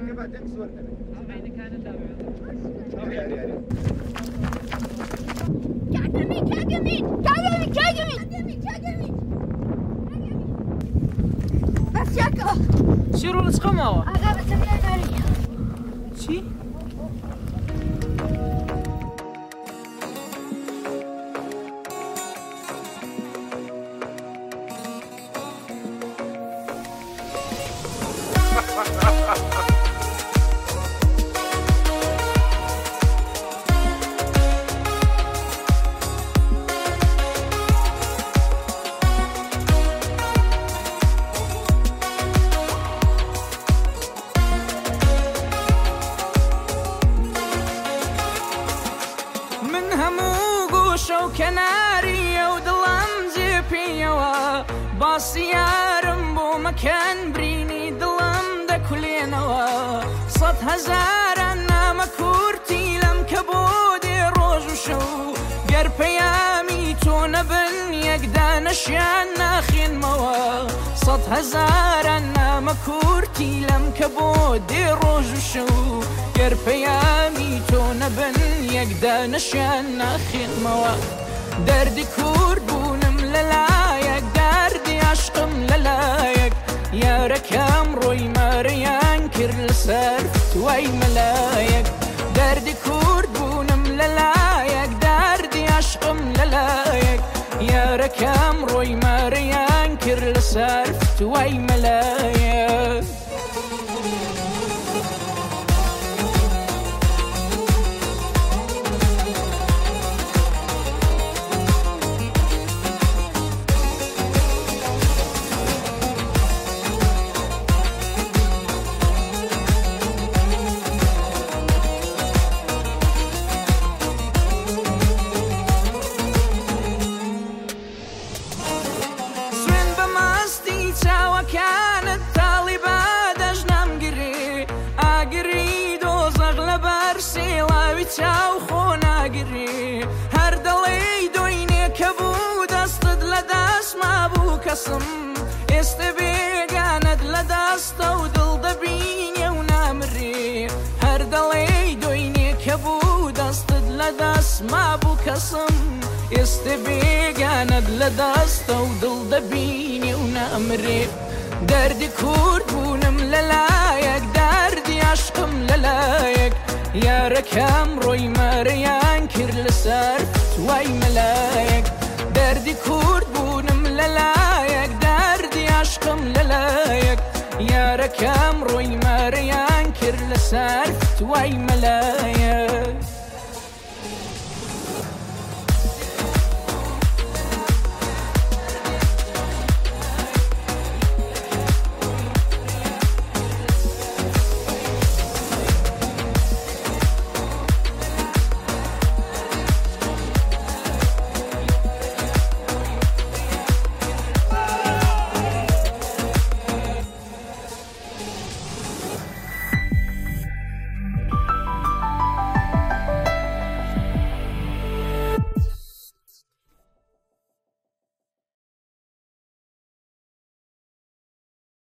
بس ياكو سيروا نسقموا أغابة النارية شي كناري ودلم زيبيوا باسيارم بو مكان بريني دلم دكولينوا صد هزار انا مكورتي لم كبودي روج وشو قر بيامي تونبن يقدا نشيان ناخين موا صد هزار انا مكورتي لم كبودي روج وشو قر بيامي تونبن يقدا نشيان ناخين موا دردي كورد بونم للايك دردي عشقم للايك يا ركام روي ماريان كر لسرفت واي ملايك دردي كورد بونم للايك دردي عشقم للايك يا ركام روي ماريان كر لسرفت واي ملايك كانت طالبة دجنم قري أقري دوز أغلب سيلا ويتشاو خونا قري هر دلي دويني كبود أصطد لداس ما بو كسم استبيقاند لداس تودل دبيني ونامري هر دلي دويني كبود أصطد لداس ما بو كسم استبيقاند لداس تودل دبيني ونامري دردي كورد بونم للايك دردي عشقم للايك يا ركام روي ماريان كر لسرفت واي ملايك دردي كورد بونم للايك دردي عشقم للايك يا ركام روي ماريان كر لسرفت واي ملايك